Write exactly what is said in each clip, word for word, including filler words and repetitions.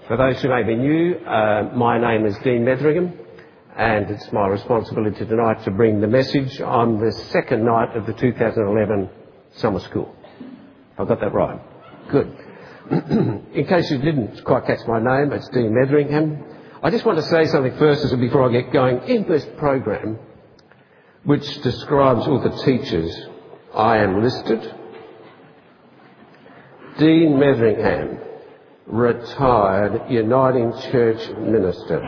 For those who may be new, uh, my name is Dean Metheringham, and it's my responsibility tonight to bring the message on the second night of the two thousand eleven summer school. I've got that right. Good. In case you didn't quite catch my name, it's Dean Metheringham. I just want to say something first as before I get going. In this program, which describes all the teachers I am listed, Dean Metheringham, retired Uniting Church minister.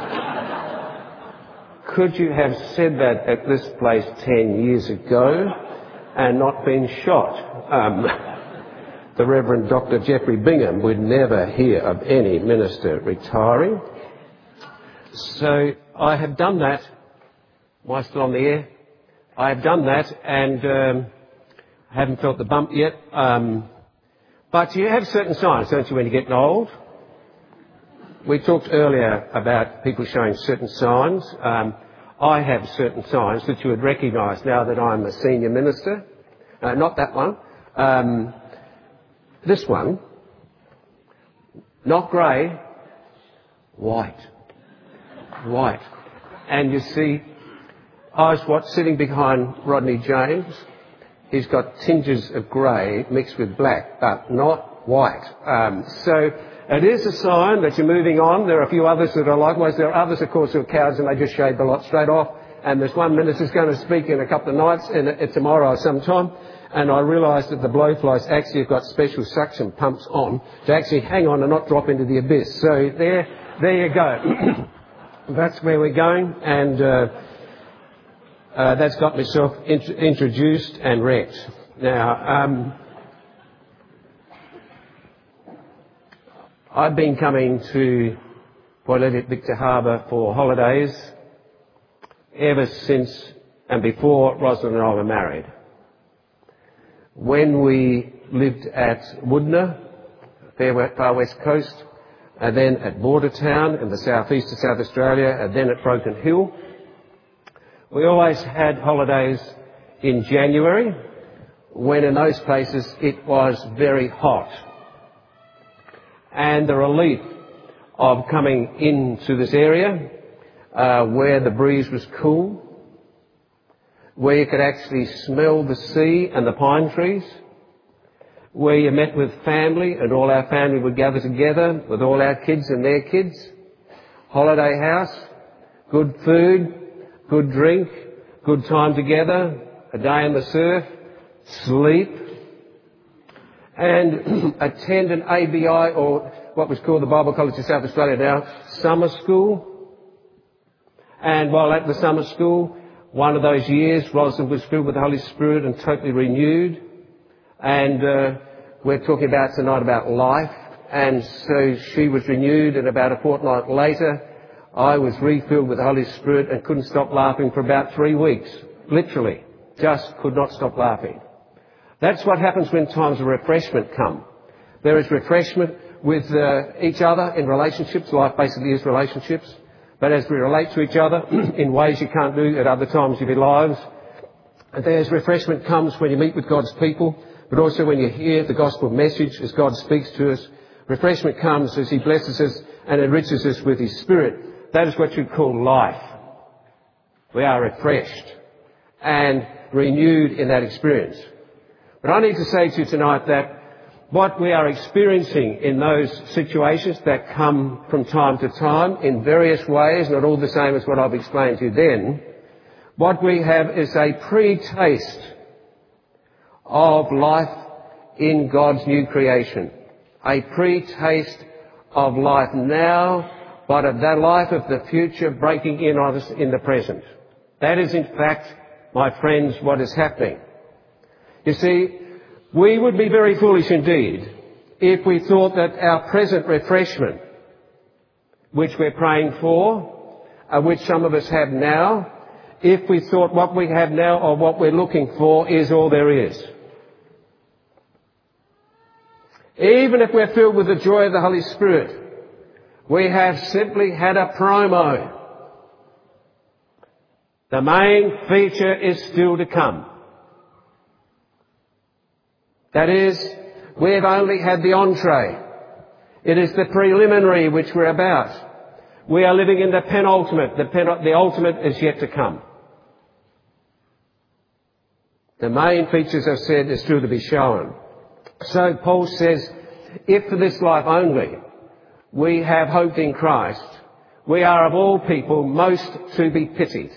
Could you have said that at this place ten years ago and not been shot? Um, the Reverend Doctor Geoffrey Bingham would never hear of any minister retiring. So I have done that. Am I still on the air? I have done that and um, haven't felt the bump yet. Um, But you have certain signs, don't you, when you're getting old? We talked earlier about people showing certain signs. Um, I have certain signs that you would recognise now that I'm a senior minister. Uh, not that one. Um, this one. Not grey. White. White. And you see, I was what, sitting behind Rodney James. He's got tinges of grey mixed with black, but not white. Um, so it is a sign that you're moving on. There are a few others that are likewise. There are others, of course, who are cowards and they just shave the lot straight off. And there's one minister's going to speak in a couple of nights, and it's tomorrow sometime. And I realised that the blowflies actually have got special suction pumps on to actually hang on and not drop into the abyss. So there, there you go. That's where we're going. And Uh, Uh, that's got myself int- introduced and wrecked. Now, um, I've been coming to Port Elliot Victor Harbour for holidays ever since and before Rosalind and I were married. When we lived at Woodner, far west coast, and then at Bordertown in the southeast of South Australia, and then at Broken Hill, we always had holidays in January, when in those places it was very hot. And the relief of coming into this area, uh, where the breeze was cool, where you could actually smell the sea and the pine trees, where you met with family and all our family would gather together with all our kids and their kids, holiday house, good food, good drink, good time together, a day in the surf, sleep, and attend an A B I, or what was called the Bible College of South Australia now, summer school. And while at the summer school, one of those years, Rosalind was filled with the Holy Spirit and totally renewed. And uh, we're talking about tonight about life. And so she was renewed, and about a fortnight later, I was refilled with the Holy Spirit and couldn't stop laughing for about three weeks. Literally. Just could not stop laughing. That's what happens when times of refreshment come. There is refreshment with uh, each other in relationships. Life basically is relationships. But as we relate to each other in ways you can't do at other times of your lives, there's refreshment comes when you meet with God's people, but also when you hear the gospel message as God speaks to us. Refreshment comes as He blesses us and enriches us with His Spirit. That is what you call life. We are refreshed and renewed in that experience. But I need to say to you tonight that what we are experiencing in those situations that come from time to time in various ways, not all the same as what I've explained to you then, what we have is a pre-taste of life in God's new creation. A pre-taste of life now, but of that life of the future breaking in on us in the present. That is, in fact, my friends, what is happening. You see, we would be very foolish indeed if we thought that our present refreshment, which we're praying for, uh, which some of us have now, if we thought what we have now or what we're looking for is all there is. Even if we're filled with the joy of the Holy Spirit, we have simply had a promo. The main feature is still to come. That is, we've only had the entree. It is the preliminary which we're about. We are living in the penultimate. The, pen, the ultimate is yet to come. The main features I've said is still to be shown. So Paul says, if for this life only we have hope in Christ, we are of all people most to be pitied.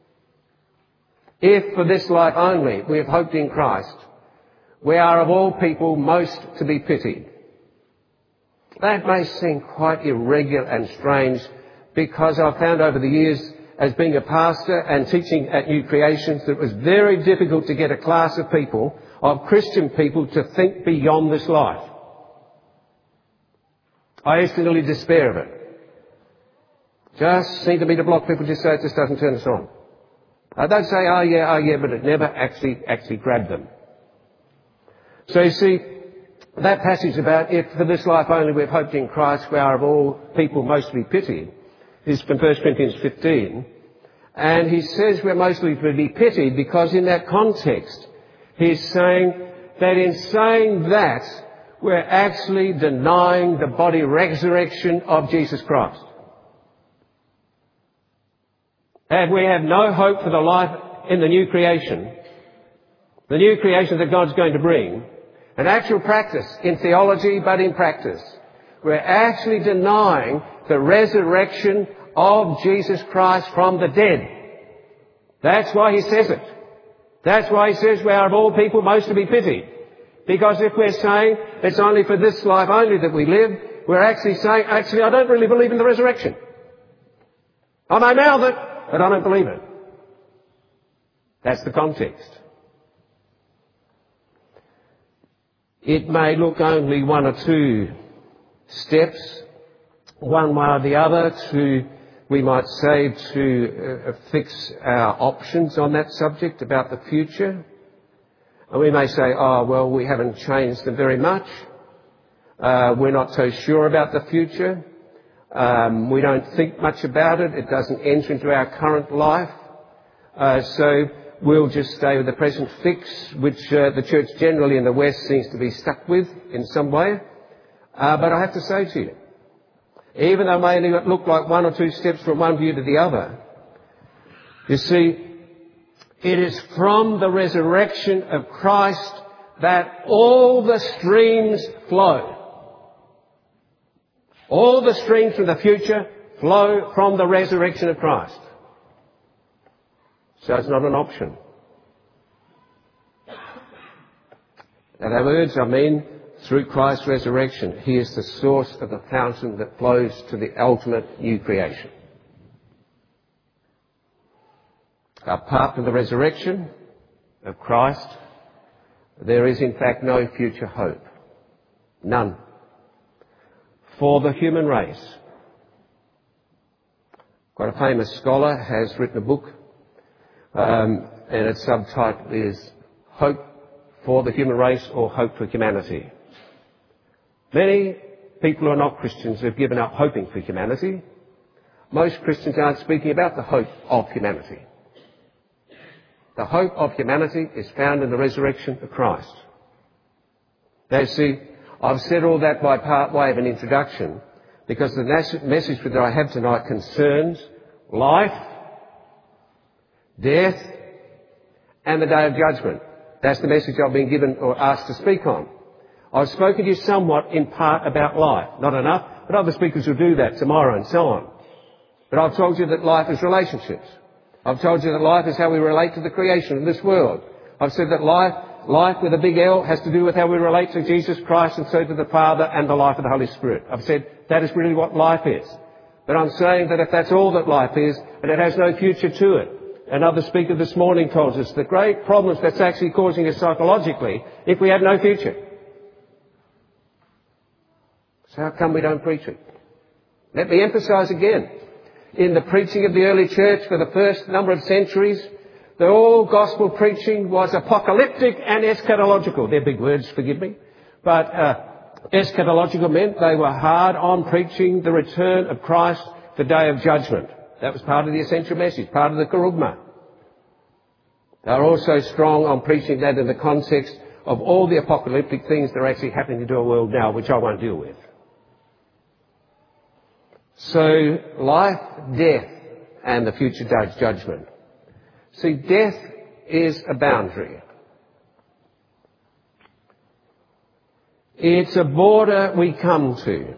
If for this life only we have hoped in Christ, we are of all people most to be pitied. That may seem quite irregular and strange, because I've found over the years, as being a pastor and teaching at New Creations, that it was very difficult to get a class of people, of Christian people, to think beyond this life. I used to nearly despair of it. Just seemed to me to block people, just so it just doesn't turn us on. Uh, they'd say, oh yeah, oh yeah, but it never actually, actually grabbed them. So you see, that passage about if for this life only we have hoped in Christ, we are of all people most to be pitied, is from First Corinthians fifteen. And he says we're mostly to be pitied because in that context, he's saying that in saying that, we're actually denying the body resurrection of Jesus Christ. And we have no hope for the life in the new creation, the new creation that God's going to bring. An actual practice in theology, but in practice. We're actually denying the resurrection of Jesus Christ from the dead. That's why he says it. That's why he says we are of all people most to be pitied. Because if we're saying it's only for this life only that we live, we're actually saying, actually, I don't really believe in the resurrection. I may mouth it, but I don't believe it. That's the context. It may look only one or two steps, one way or the other, to, we might say, to uh, fix our options on that subject about the future. And we may say, oh, well, we haven't changed them very much. Uh, we're not so sure about the future. Um, we don't think much about it. It doesn't enter into our current life. Uh, so we'll just stay with the present fix, which uh, the church generally in the West seems to be stuck with in some way. Uh, but I have to say to you, even though it may only look like one or two steps from one view to the other, you see, it is from the resurrection of Christ that all the streams flow. All the streams from the future flow from the resurrection of Christ. So it's not an option. In other words, I mean, through Christ's resurrection, he is the source of the fountain that flows to the ultimate new creation. Apart from the resurrection of Christ, there is in fact no future hope. None. For the human race. Quite a famous scholar has written a book, um, and its subtitle is Hope for the Human Race or Hope for Humanity. Many people who are not Christians have given up hoping for humanity. Most Christians aren't speaking about the hope of humanity. The hope of humanity is found in the resurrection of Christ. Now, you see, I've said all that by part way of an introduction because the message that I have tonight concerns life, death, and the day of judgment. That's the message I've been given or asked to speak on. I've spoken to you somewhat in part about life. Not enough, but other speakers will do that tomorrow and so on. But I've told you that life is relationships. I've told you that life is how we relate to the creation of this world. I've said that life, life with a big L, has to do with how we relate to Jesus Christ and so to the Father and the life of the Holy Spirit. I've said that is really what life is. But I'm saying that if that's all that life is, and it has no future to it, another speaker this morning told us the great problems that's actually causing us psychologically if we have no future. So how come we don't preach it? Let me emphasise again. In the preaching of the early church for the first number of centuries, the all gospel preaching was apocalyptic and eschatological. They're big words, forgive me. But uh, eschatological meant they were hard on preaching the return of Christ, the day of judgment. That was part of the essential message, part of the kerygma. They were also strong on preaching that in the context of all the apocalyptic things that are actually happening to our world now, which I won't deal with. So, life, death, and the future day's judgment. See, death is a boundary. It's a border we come to.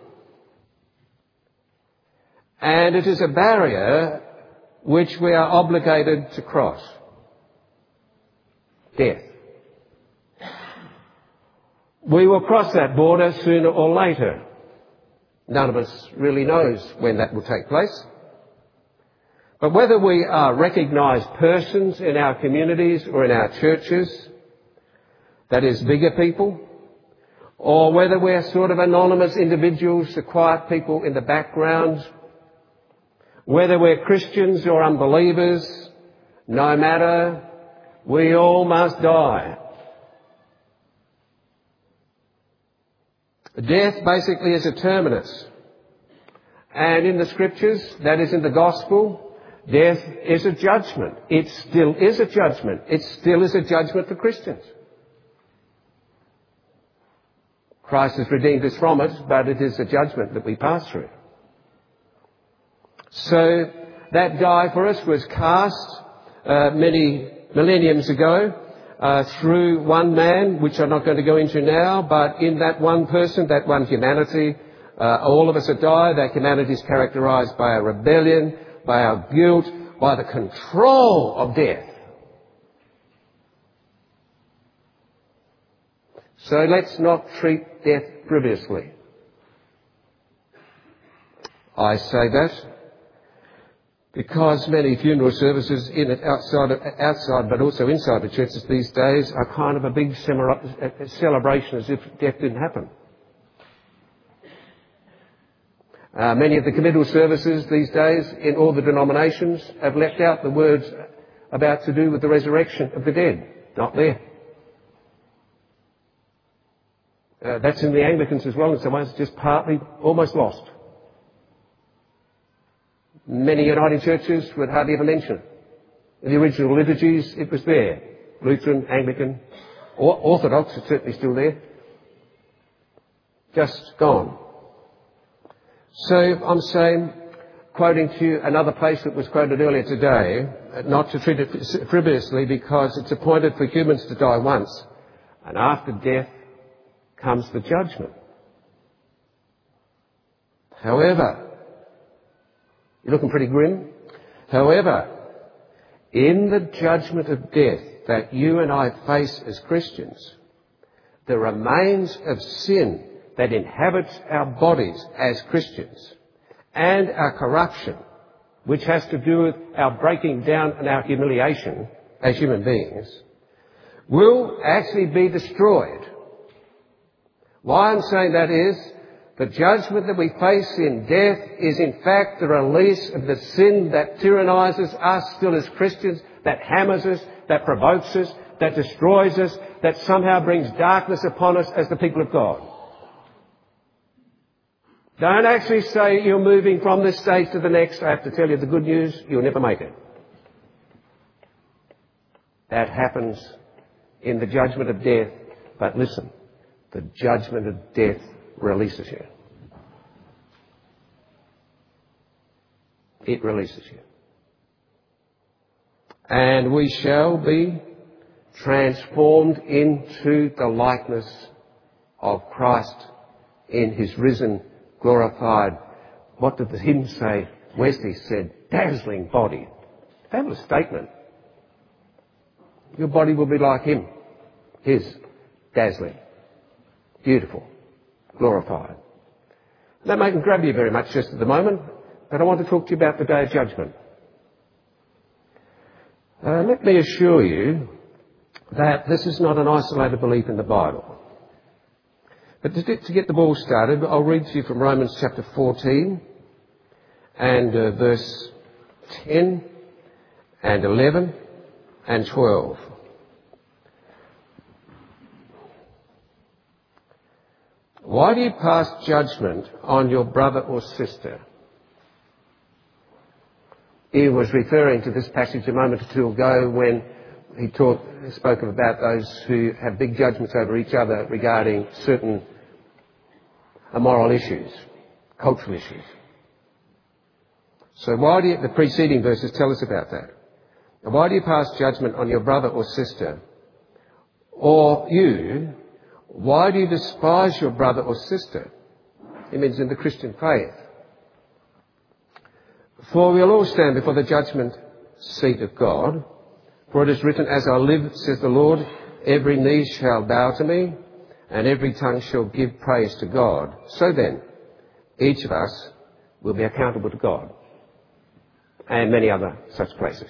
And it is a barrier which we are obligated to cross. Death. We will cross that border sooner or later. None of us really knows when that will take place. But whether we are recognised persons in our communities or in our churches, that is bigger people, or whether we're sort of anonymous individuals, the quiet people in the background, whether we're Christians or unbelievers, no matter, we all must die. Death basically is a terminus. And in the scriptures, that is in the gospel, death is a judgment. It still is a judgment. It still is a judgment for Christians. Christ has redeemed us from it, but it is a judgment that we pass through. So that die for us was cast uh, many millenniums ago uh, through one man, which I'm not going to go into now, but in that one person, that one humanity, uh, all of us have died. That humanity is characterised by our rebellion, by our guilt, by the control of death. So let's not treat death frivolously. I say that because many funeral services in it outside, outside but also inside the churches these days are kind of a big celebration as if death didn't happen. Uh, many of the committal services these days in all the denominations have left out the words about to do with the resurrection of the dead. Not there. Uh, that's in the Anglicans as well in some ways, just partly almost lost. Many Uniting churches would hardly ever mention it. In the original liturgies, it was there. Lutheran, Anglican, or Orthodox, it's certainly still there. Just gone. So I'm saying, quoting to you another place that was quoted earlier today, not to treat it frivolously because it's appointed for humans to die once, and after death comes the judgment. However, you're looking pretty grim. However, in the judgment of death that you and I face as Christians, the remains of sin that inhabits our bodies as Christians and our corruption, which has to do with our breaking down and our humiliation as human beings, will actually be destroyed. Why I'm saying that is, the judgment that we face in death is in fact the release of the sin that tyrannises us still as Christians, that hammers us, that provokes us, that destroys us, that somehow brings darkness upon us as the people of God. Don't actually say you're moving from this stage to the next. I have to tell you the good news, you'll never make it. That happens in the judgment of death. But listen, the judgment of death releases you. It releases you. And we shall be transformed into the likeness of Christ in his risen, glorified, what did the hymn say? Wesley said, dazzling body. Fabulous statement. Your body will be like him. His, dazzling, beautiful, glorified. That mightn't grab you very much just at the moment, but I want to talk to you about the day of judgment. Uh, let me assure you that this is not an isolated belief in the Bible. But to, to get the ball started, I'll read to you from Romans chapter fourteen and uh, verse ten and eleven and twelve. Why do you pass judgment on your brother or sister? He was referring to this passage a moment or two ago when he taught, spoke about those who have big judgments over each other regarding certain immoral issues, cultural issues. So why do you, the preceding verses tell us about that. Now, why do you pass judgment on your brother or sister? Or you, why do you despise your brother or sister? It means in the Christian faith. For we'll all stand before the judgment seat of God. For it is written, as I live, says the Lord, every knee shall bow to me, and every tongue shall give praise to God. So then, each of us will be accountable to God. And many other such places.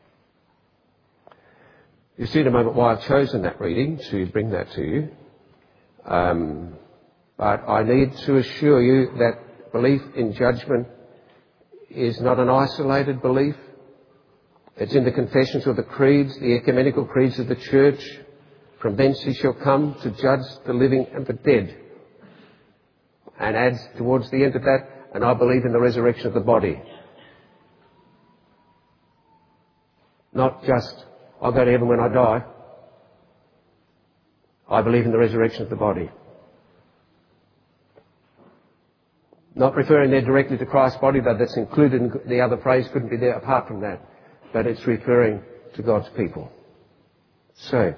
You see in a moment why I've chosen that reading to bring that to you. Um, but I need to assure you that belief in judgment is not an isolated belief. It's in the confessions of the creeds, the ecumenical creeds of the church. From thence he shall come to judge the living and the dead. And adds towards the end of that, and I believe in the resurrection of the body. Not just, I'll go to heaven when I die. I believe in the resurrection of the body. Not referring there directly to Christ's body, though that's included in the other phrase, couldn't be there apart from that. But it's referring to God's people. So,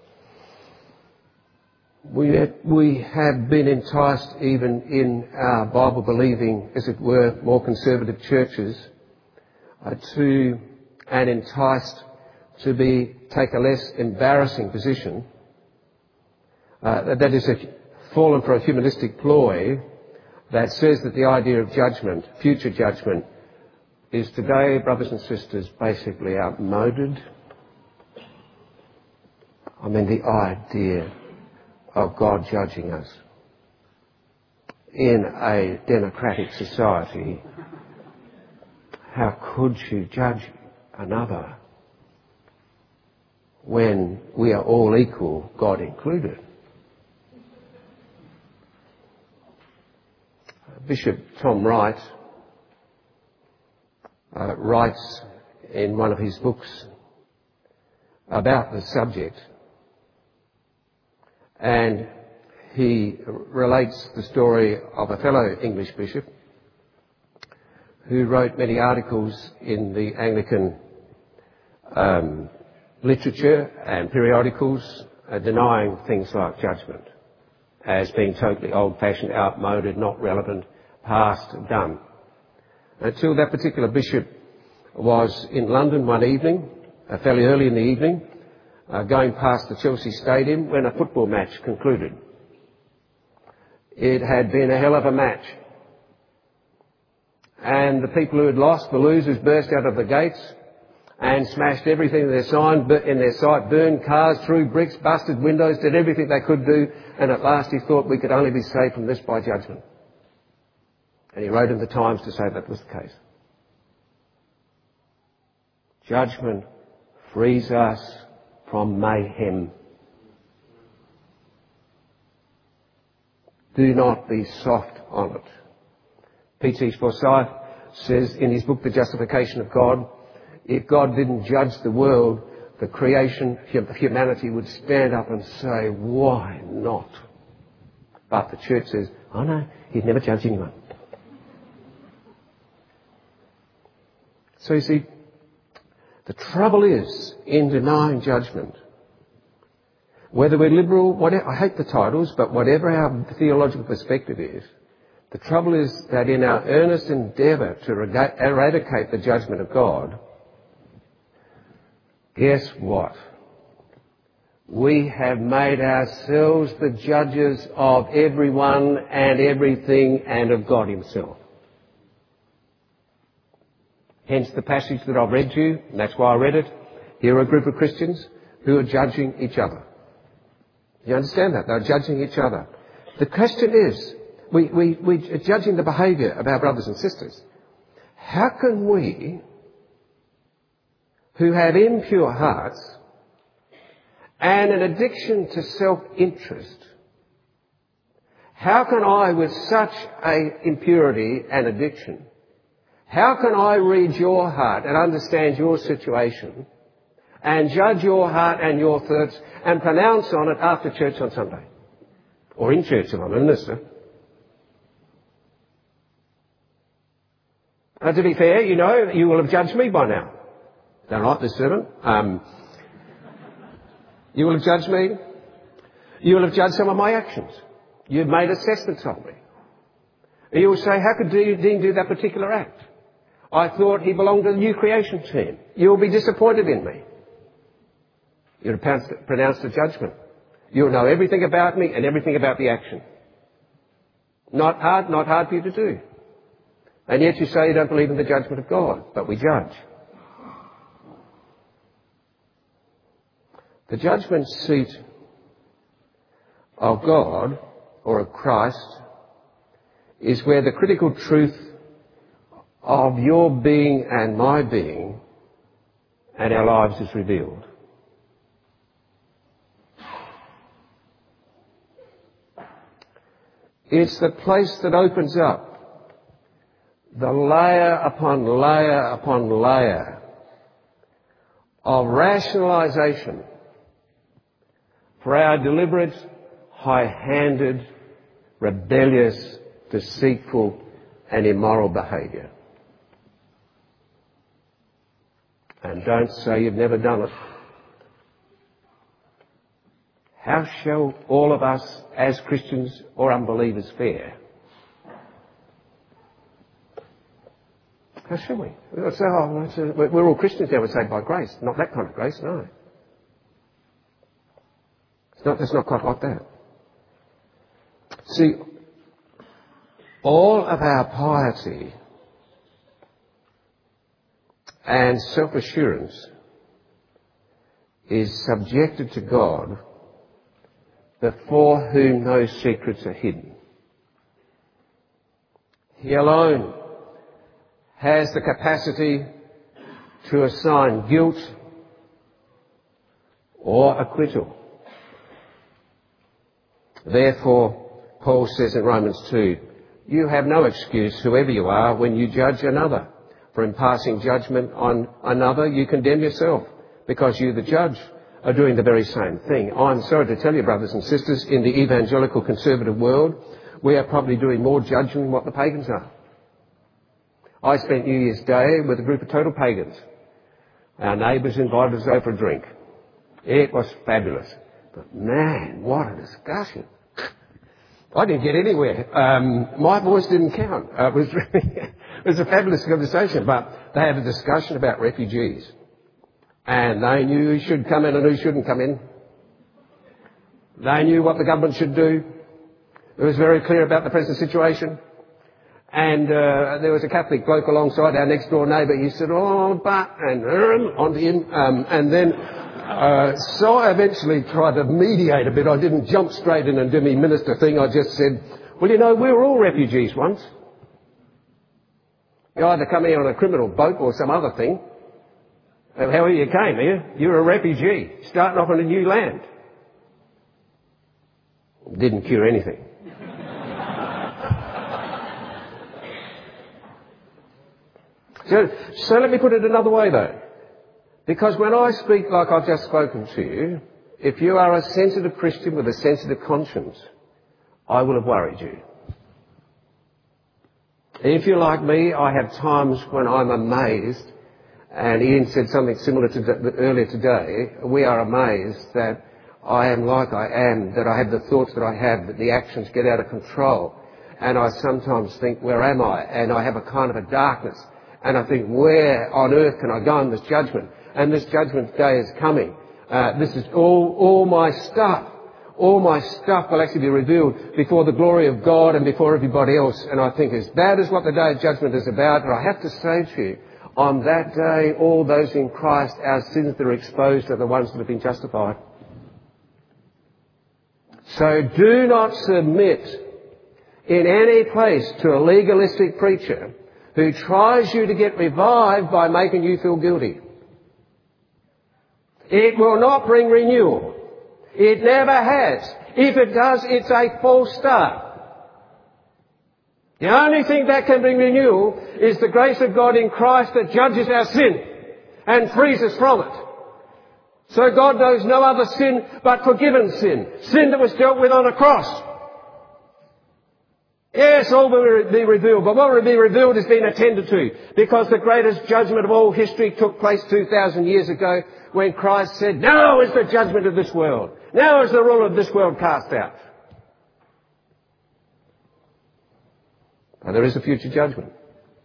we have, we have been enticed even in our Bible-believing, as it were, more conservative churches, uh, to, and enticed to be, take a less embarrassing position. Uh, that is, a, fallen for a humanistic ploy that says that the idea of judgment, future judgment, is today, brothers and sisters, basically outmoded. I mean, the idea of God judging us in a democratic society. How could you judge another when we are all equal, God included? Bishop Tom Wright uh, writes in one of his books about the subject, and he relates the story of a fellow English bishop who wrote many articles in the Anglican um, literature and periodicals uh, denying things like judgment as being totally old-fashioned, outmoded, not relevant, past, done. Until that particular bishop was in London one evening, uh, fairly early in the evening, uh, going past the Chelsea Stadium when a football match concluded. It had been a hell of a match. And the people who had lost, the losers, burst out of the gates and smashed everything in their sign, in their sight, burned cars, threw bricks, busted windows, did everything they could do, and at last he thought we could only be saved from this by judgment. And he wrote in the Times to say that was the case. Judgment frees us from mayhem. Do not be soft on it. P T Forsyth says in his book, The Justification of God, if God didn't judge the world, the creation of humanity would stand up and say, why not? But the church says, oh no, he'd never judge anyone. So you see, the trouble is in denying judgment. Whether we're liberal, whatever, I hate the titles, but whatever our theological perspective is, the trouble is that in our earnest endeavour to eradicate the judgment of God, guess what? We have made ourselves the judges of everyone and everything and of God himself. Hence the passage that I've read to you, and that's why I read it. Here are a group of Christians who are judging each other. You understand that? They're judging each other. The question is, we, we, we're judging the behaviour of our brothers and sisters. How can we, who have impure hearts and an addiction to self-interest, how can I, with such a impurity and addiction, how can I read your heart and understand your situation and judge your heart and your thoughts and pronounce on it after church on Sunday? Or in church if I'm a minister. Uh, to be fair, you know, you will have judged me by now. Don't like this sermon. Um, you will have judged me. You will have judged some of my actions. You've made assessments of me. You will say, how could Dean do that particular act? I thought he belonged to the new creation team. You will be disappointed in me. You'll pronounce the judgment. You'll know everything about me and everything about the action. Not hard, not hard for you to do. And yet you say you don't believe in the judgment of God, but we judge. The judgment seat of God, or of Christ, is where the critical truth of your being and my being and our lives is revealed. It's the place that opens up the layer upon layer upon layer of rationalisation for our deliberate, high-handed, rebellious, deceitful and immoral behaviour. And don't say you've never done it. How shall all of us as Christians or unbelievers fare? How shall we? We'll say, oh, it's a, we're all Christians now, we're saved by grace. Not that kind of grace, no. It's not, it's not quite like that. See, all of our piety and self-assurance is subjected to God, before whom no secrets are hidden. He alone has the capacity to assign guilt or acquittal. Therefore, Paul says in Romans two, you have no excuse, whoever you are, when you judge another. For in passing judgment on another, you condemn yourself, because you, the judge, are doing the very same thing. I'm sorry to tell you, brothers and sisters, in the evangelical conservative world, we are probably doing more judging than what the pagans are. I spent New Year's Day with a group of total pagans. Our neighbours invited us over for a drink. It was fabulous. But man, what a discussion. I didn't get anywhere. Um, my voice didn't count. Uh, it was really, it was a fabulous conversation, but they had a discussion about refugees. And they knew who should come in and who shouldn't come in. They knew what the government should do. It was very clear about the present situation. And uh, there was a Catholic bloke alongside our next door neighbour. He said, oh, but, and um, onto him. Um, and then, uh, so I eventually tried to mediate a bit. I didn't jump straight in and do me minister thing. I just said, well, you know, we were all refugees once. You either come here on a criminal boat or some other thing. However you came here, you're a refugee, starting off on a new land. Didn't cure anything. so, so let me put it another way though. Because when I speak like I've just spoken to you, if you are a sensitive Christian with a sensitive conscience, I will have worried you. If you're like me, I have times when I'm amazed. And Ian said something similar to the, earlier today. We are amazed that I am like I am, that I have the thoughts that I have, that the actions get out of control. And I sometimes think, where am I? And I have a kind of a darkness. And I think, where on earth can I go in this judgment? And this judgment day is coming. Uh, this is all, all my stuff. All my stuff will actually be revealed before the glory of God and before everybody else. And I think as bad as what the day of judgment is about, but I have to say to you, on that day, all those in Christ, our sins that are exposed are the ones that have been justified. So do not submit in any place to a legalistic preacher who tries you to get revived by making you feel guilty. It will not bring renewal. It never has. If it does, it's a false start. The only thing that can bring renewal is the grace of God in Christ that judges our sin and frees us from it. So God knows no other sin but forgiven sin. Sin that was dealt with on a cross. Yes, all will be revealed, but what will be revealed is being attended to, because the greatest judgment of all history took place two thousand years ago when Christ said, now is the judgment of this world. Now is the rule of this world cast out. And there is a future judgment.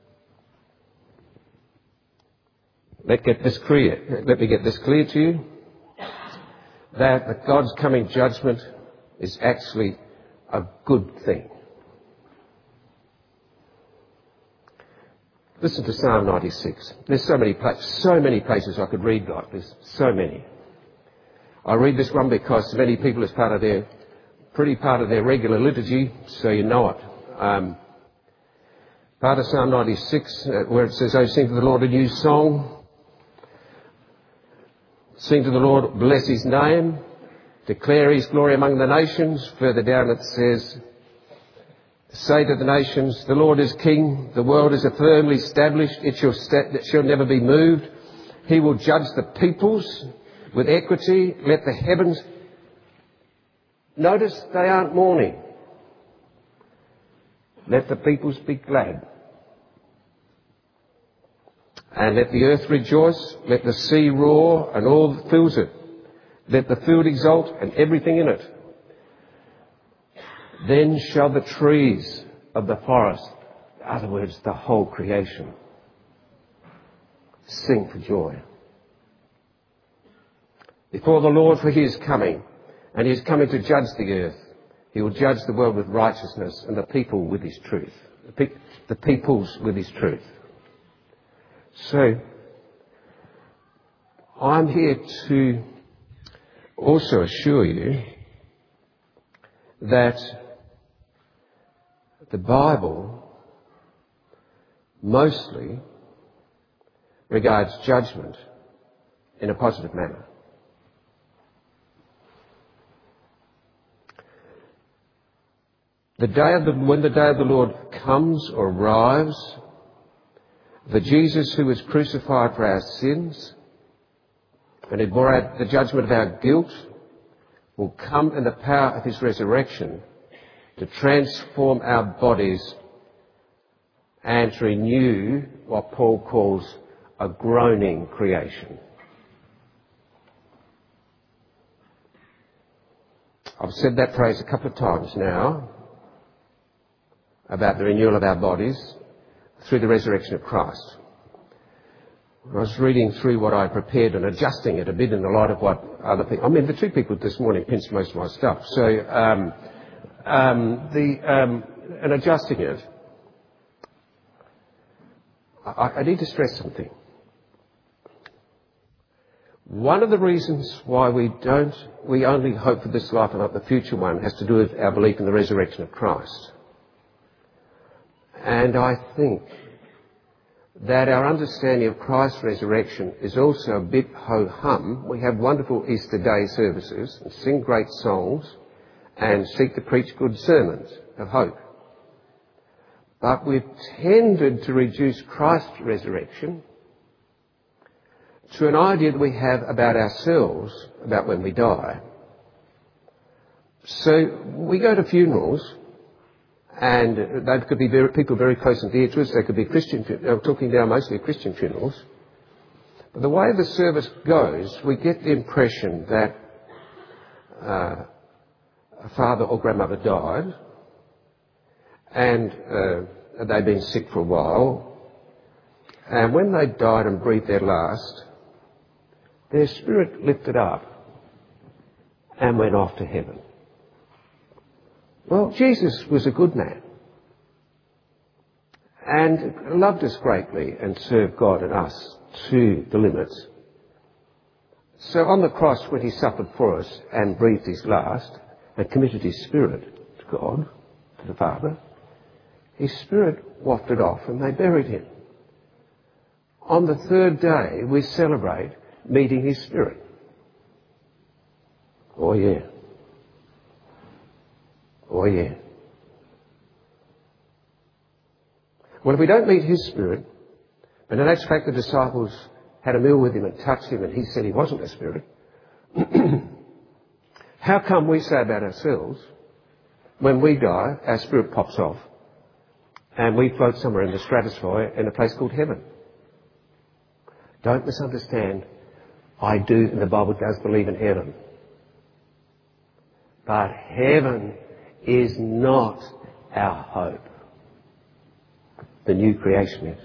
Let get this clear. Let me get this clear to you, that God's coming judgment is actually a good thing. Listen to Psalm ninety-six. There's so many places, so many places I could read like this. So many. I read this one because many people, as part of their, pretty part of their regular liturgy, so you know it. Um, part of Psalm ninety-six, uh, where it says, "Oh, sing to the Lord a new song. Sing to the Lord, bless his name. Declare his glory among the nations." Further down it says, "Say to the nations, the Lord is king. The world is firmly established. It shall, sta- it shall never be moved. He will judge the peoples with equity. Let the heavens..." Notice they aren't mourning. "Let the peoples be glad. And let the earth rejoice. Let the sea roar and all that fills it. Let the field exult and everything in it. Then shall the trees of the forest," in other words, the whole creation, "sing for joy before the Lord, for he is coming, and he is coming to judge the earth. He will judge the world with righteousness and the people with his truth." The, pe- the peoples with his truth. So, I'm here to also assure you that the Bible mostly regards judgment in a positive manner. The day of the, when the day of the Lord comes or arrives, the Jesus who was crucified for our sins and who bore out the judgment of our guilt will come in the power of his resurrection to transform our bodies and to renew what Paul calls a groaning creation. I've said that phrase a couple of times now about the renewal of our bodies through the resurrection of Christ. I was reading through what I prepared and adjusting it a bit in the light of what other people... I mean, the two people this morning pinched most of my stuff. So, um, um, the um, and adjusting it, I, I need to stress something. One of the reasons why we don't, we only hope for this life and not the future one, has to do with our belief in the resurrection of Christ. And I think that our understanding of Christ's resurrection is also a bit ho-hum. We have wonderful Easter Day services and sing great songs and seek to preach good sermons of hope. But we've tended to reduce Christ's resurrection to an idea that we have about ourselves, about when we die. So we go to funerals, and they could be very, people very close and dear to us. They could be Christian, I'm talking now mostly of Christian funerals. But the way the service goes, we get the impression that uh, a father or grandmother died, and uh, they'd been sick for a while, and when they died and breathed their last, their spirit lifted up and went off to heaven. Well, Jesus was a good man and loved us greatly and served God and us to the limits. So on the cross, when he suffered for us and breathed his last and committed his spirit to God, to the Father, his spirit wafted off and they buried him. On the third day, we celebrate meeting his spirit. Oh yeah. Oh yeah. Well, if we don't meet his spirit, and in actual fact the disciples had a meal with him and touched him and he said he wasn't a spirit, how come we say about ourselves, when we die, our spirit pops off And we float somewhere in the stratosphere in a place called heaven. Don't misunderstand. I do, and the Bible does believe in heaven. But heaven is not our hope. The new creation is.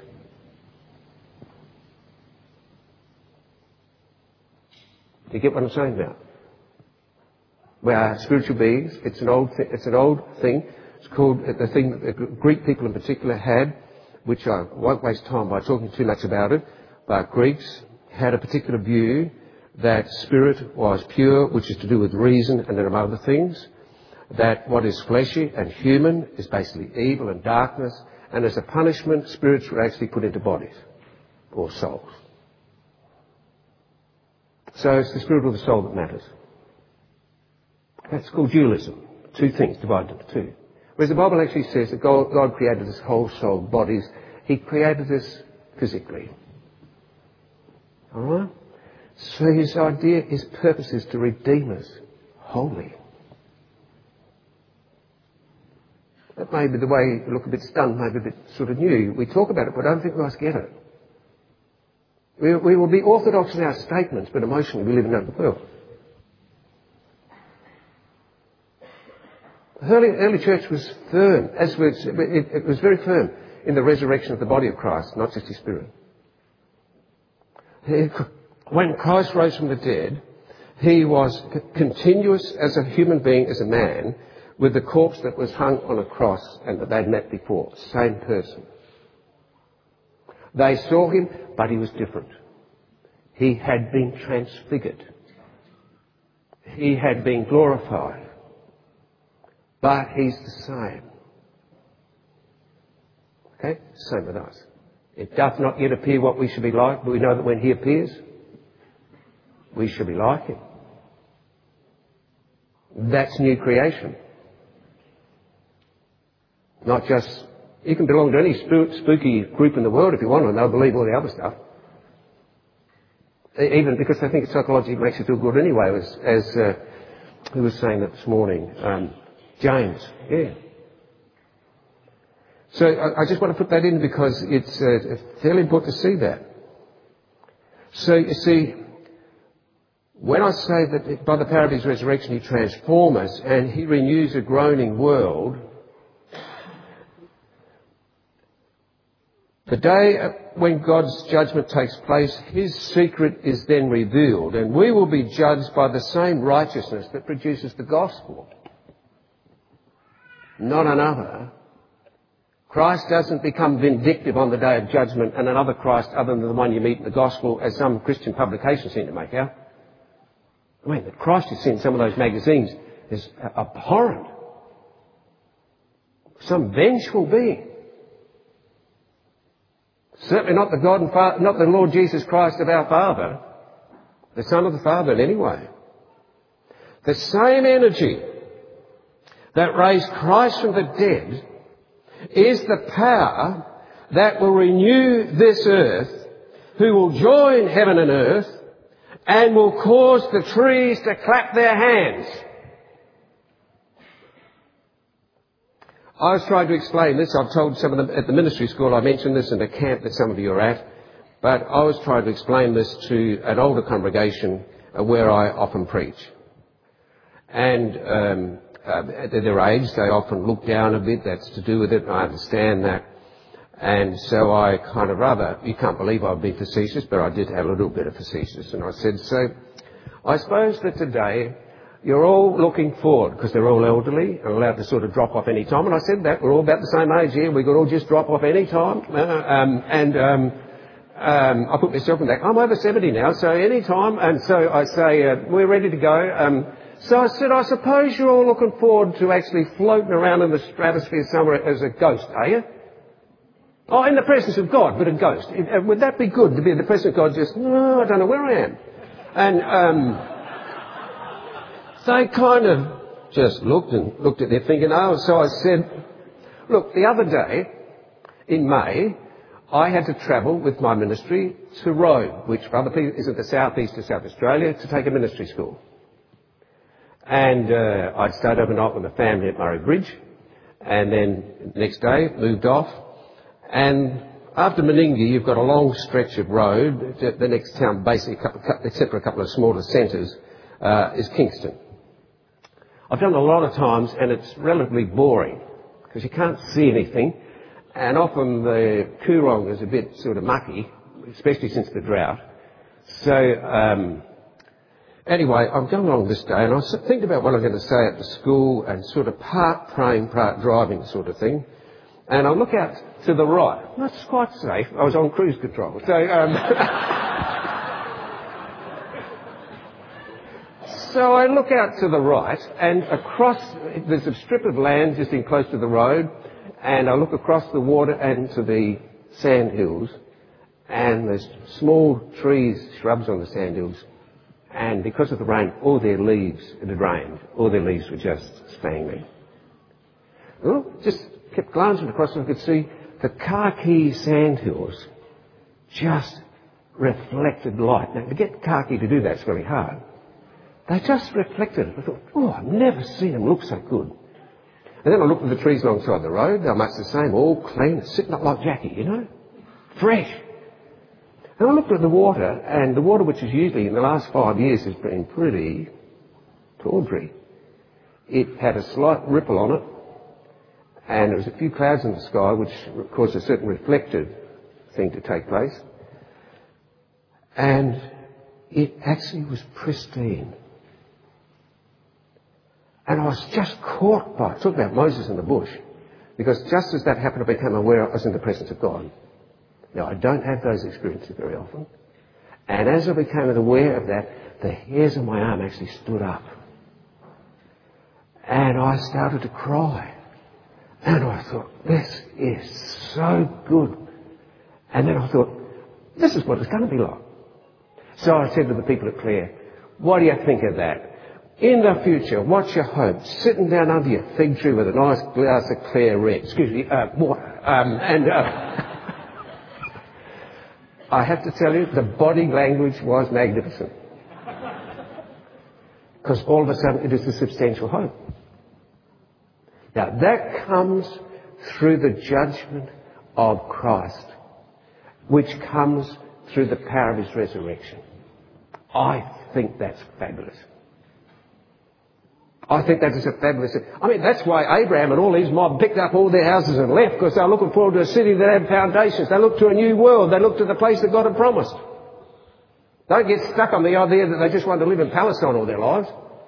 Do you get what I'm saying now? We are spiritual beings. It's an old thi- it's an old thing. It's called the thing that the Greek people in particular had, which I won't waste time by talking too much about it, but Greeks had a particular view that spirit was pure, which is to do with reason and then other things, that what is fleshy and human is basically evil and darkness, and as a punishment, spirits were actually put into bodies or souls. So it's the spirit or the soul that matters. That's called dualism. Two things divided into two. Whereas the Bible actually says that God, God created this whole soul, bodies. He created us physically. Alright? So his idea, his purpose is to redeem us wholly. That may be the way you look a bit stunned, maybe a bit sort of new. We talk about it, but I don't think we must get it. We, we will be orthodox in our statements, but emotionally we live in another world. The early, early church was firm, as was, it, it was very firm in the resurrection of the body of Christ, not just his spirit. He, when Christ rose from the dead, he was c- continuous as a human being, as a man, with the corpse that was hung on a cross and that they'd met before. Same person. They saw him, but he was different. He had been transfigured. He had been glorified. But he's the same. Okay? Same with us. It doth not yet appear what we should be like, but we know that when he appears, we shall be like him. That's new creation. Not just, you can belong to any spook, spooky group in the world if you want, and they'll believe all the other stuff. Even because they think it psychologically makes you feel good anyway, as, as uh, who was saying that this morning? Um, James, yeah. So I, I just want to put that in because it's uh, fairly important to see that. So you see, when I say that by the power of his resurrection he transforms us and he renews a groaning world, the day when God's judgment takes place, his secret is then revealed, and we will be judged by the same righteousness that produces the gospel. Not another. Christ doesn't become vindictive on the day of judgment and another Christ other than the one you meet in the gospel, as some Christian publications seem to make out. I mean, the Christ you see in some of those magazines is abhorrent. Some vengeful being. Certainly not the God and Father, not the Lord Jesus Christ of our Father, the Son of the Father in any way. The same energy that raised Christ from the dead is the power that will renew this earth, who will join heaven and earth, and will cause the trees to clap their hands. I was trying to explain this. I've told some of them at the ministry school. I mentioned this in the camp that some of you are at. But I was trying to explain this to an older congregation uh, where I often preach. And um, uh, at their age, they often look down a bit. That's to do with it. I understand that. And so I kind of rather, you can't believe I've been facetious, but I did have a little bit of facetious. And I said, so I suppose that today you're all looking forward, because they're all elderly and allowed to sort of drop off any time. And I said that, we're all about the same age here. We could all just drop off any time. Uh, um, and um, um, I put myself in that. I'm over seventy now, so any time. And so I say, uh, we're ready to go. Um, so I said, I suppose you're all looking forward to actually floating around in the stratosphere somewhere as a ghost, are you? Oh, in the presence of God, but a ghost. Would that be good, to be in the presence of God just, no, I don't know where I am. And um, they kind of just looked and looked at their thinking, oh, so I said, look, the other day, in May, I had to travel with my ministry to Rome, which for other people is at the southeast of South Australia, to take a ministry school. And uh, I'd stayed overnight with a family at Murray Bridge, and then the next day moved off. And after Meningie, you've got a long stretch of road. The next town, basically, except for a couple of smaller centres, uh, is Kingston. I've done it a lot of times, and it's relatively boring because you can't see anything, and often the Coorong is a bit sort of mucky, especially since the drought. So um, anyway, I'm going along this day, and I was thinking about what I'm going to say at the school, and sort of part praying, part driving sort of thing. And I look out to the right. That's quite safe. I was on cruise control. So, um, so I look out to the right, and across, there's a strip of land just in close to the road, and I look across the water and to the sand hills, and there's small trees, shrubs on the sand hills, and because of the rain, all their leaves, it had rained, all their leaves were just spangly. Well, just kept glancing across and I could see the khaki sandhills just reflected light. Now, to get khaki to do that is very hard. They just reflected it. I thought, oh, I've never seen them look so good. And then I looked at the trees alongside the road. They're much the same, all clean, sitting up like Jackie, you know, fresh. And I looked at the water, and the water, which is usually in the last five years has been pretty tawdry, it had a slight ripple on it, and there was a few clouds in the sky, which caused a certain reflective thing to take place. And it actually was pristine. And I was just caught by it. Talk about Moses in the bush. Because just as that happened, I became aware I was in the presence of God. Now, I don't have those experiences very often. And as I became aware of that, the hairs on my arm actually stood up. And I started to cry. And I thought, this is so good. And then I thought, this is what it's going to be like. So I said to the people at Clare, what do you think of that? In the future, what's your hope? Sitting down under your fig tree with a nice glass of Clare Red, excuse me, uh, water. Um, and uh, I have to tell you, the body language was magnificent. Because all of a sudden it is a substantial hope. Now, that comes through the judgment of Christ, which comes through the power of his resurrection. I think that's fabulous. I think that is a fabulous... I mean, that's why Abraham and all his mob picked up all their houses and left, because they're looking forward to a city that had foundations. They look to a new world. They look to the place that God had promised. Don't get stuck on the idea that they just want to live in Palestine all their lives.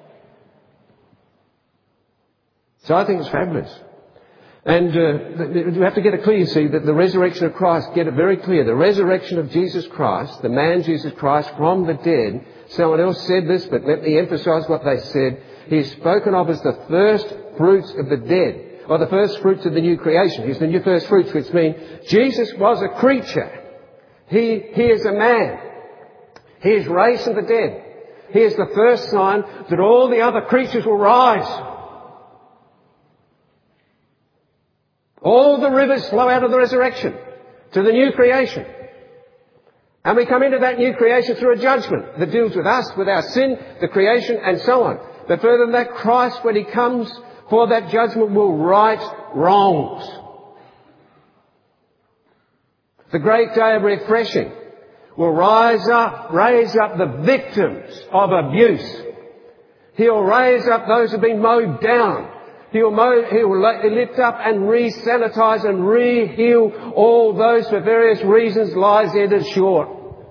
So I think it's fabulous. And uh, you have to get it clear, you see, that the resurrection of Christ, get it very clear. The resurrection of Jesus Christ, the man Jesus Christ from the dead. Someone else said this, but let me emphasise what they said. He is spoken of as the first fruits of the dead, or the first fruits of the new creation. He's the new first fruits, which means Jesus was a creature. He, he is a man. He is raised from the dead. He is the first sign that all the other creatures will rise. All the rivers flow out of the resurrection to the new creation. And we come into that new creation through a judgment that deals with us, with our sin, the creation, and so on. But further than that, Christ, when he comes for that judgment, will right wrongs. The great day of refreshing will rise up, raise up the victims of abuse. He'll raise up those who have been mowed down. He'll, mow, he'll lift up and re-sanitize and re-heal all those for various reasons lies ended short.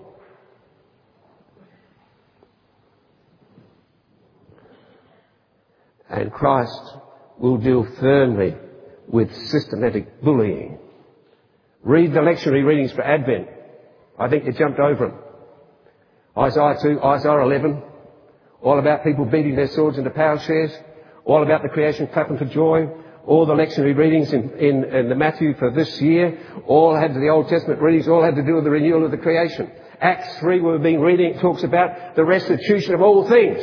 And Christ will deal firmly with systematic bullying. Read the lectionary readings for Advent. I think you jumped over them. Isaiah two, Isaiah eleven, all about people beating their swords into plowshares, all about the creation clapping for joy, all the lectionary readings in, in, in the Matthew for this year, all had to the Old Testament readings, all had to do with the renewal of the creation. Acts three, we've been reading, it talks about the restitution of all things.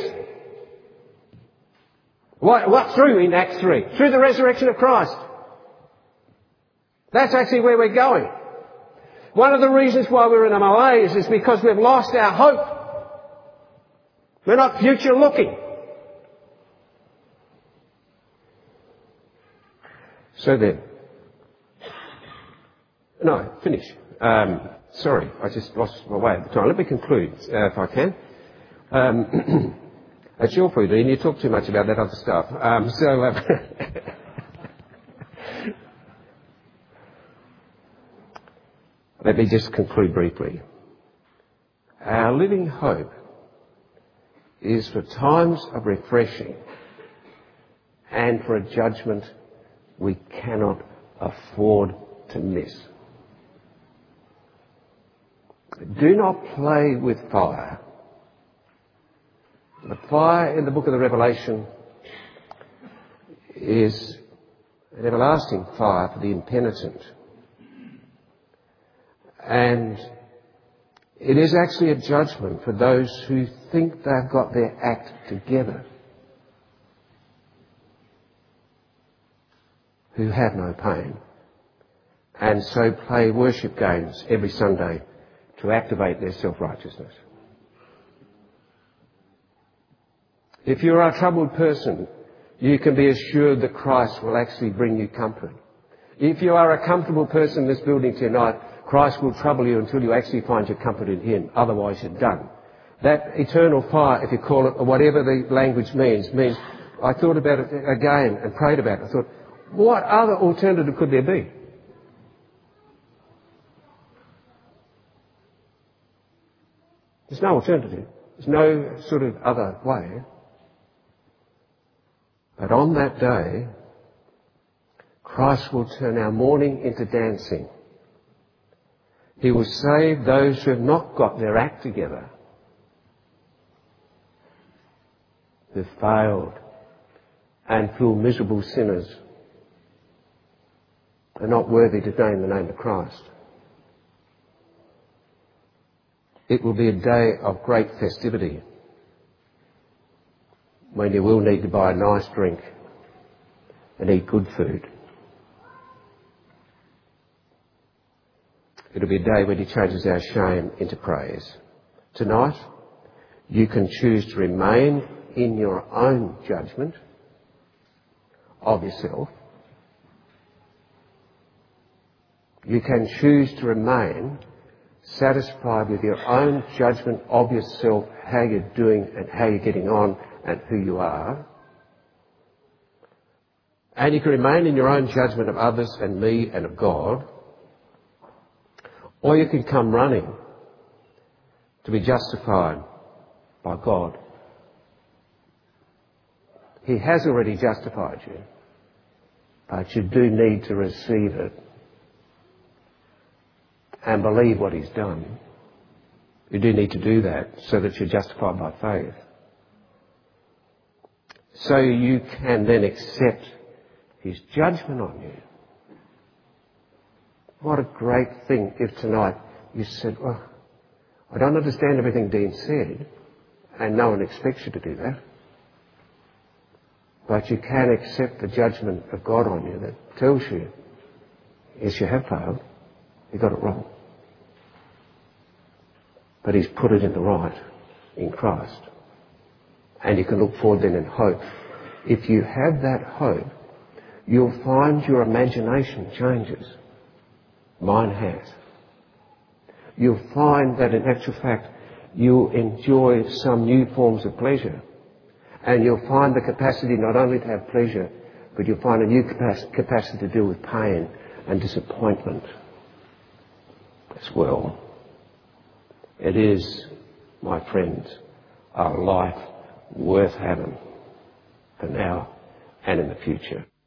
What, what through in Acts three? Through the resurrection of Christ. That's actually where we're going. One of the reasons why we're in a malaise is because we've lost our hope. We're not future looking. So then, No, finish. Um, sorry, I just lost my way at the time. Let me conclude, uh, if I can. Um, it's your food, Ian. You talk too much about that other stuff. Um, so, uh, let me just conclude briefly. Our living hope is for times of refreshing and for a judgment we cannot afford to miss. Do not play with fire. The fire in the book of the Revelation is an everlasting fire for the impenitent. And it is actually a judgment for those who think they've got their act together, who have no pain, and so play worship games every Sunday to activate their self-righteousness. If you're a troubled person, you can be assured that Christ will actually bring you comfort. If you are a comfortable person in this building tonight, Christ will trouble you until you actually find your comfort in Him. Otherwise, you're done. That eternal fire, if you call it, or whatever the language means, means I thought about it again and prayed about it. I thought, what other alternative could there be? There's no alternative. There's no sort of other way. But on that day, Christ will turn our mourning into dancing. He will save those who have not got their act together, who have failed and feel miserable sinners, are not worthy to name the name of Christ. It will be a day of great festivity when you will need to buy a nice drink and eat good food. It'll be a day when He changes our shame into praise. Tonight, you can choose to remain in your own judgment of yourself. You can choose to remain satisfied with your own judgment of yourself, how you're doing and how you're getting on and who you are. And you can remain in your own judgment of others and me and of God. Or you can come running to be justified by God. He has already justified you, but you do need to receive it and believe what He's done. You do need to do that so that you're justified by faith. So you can then accept His judgment on you. What a great thing if tonight you said, well, I don't understand everything Dean said, and no one expects you to do that. But you can accept the judgment of God on you that tells you, yes, you have failed, you got it wrong. But He's put it in the right in Christ. And you can look forward then in hope. If you have that hope, you'll find your imagination changes. Mine has. You'll find that in actual fact, you'll enjoy some new forms of pleasure. And you'll find the capacity not only to have pleasure, but you'll find a new capacity to deal with pain and disappointment as well. It is, my friends, a life worth having for now and in the future.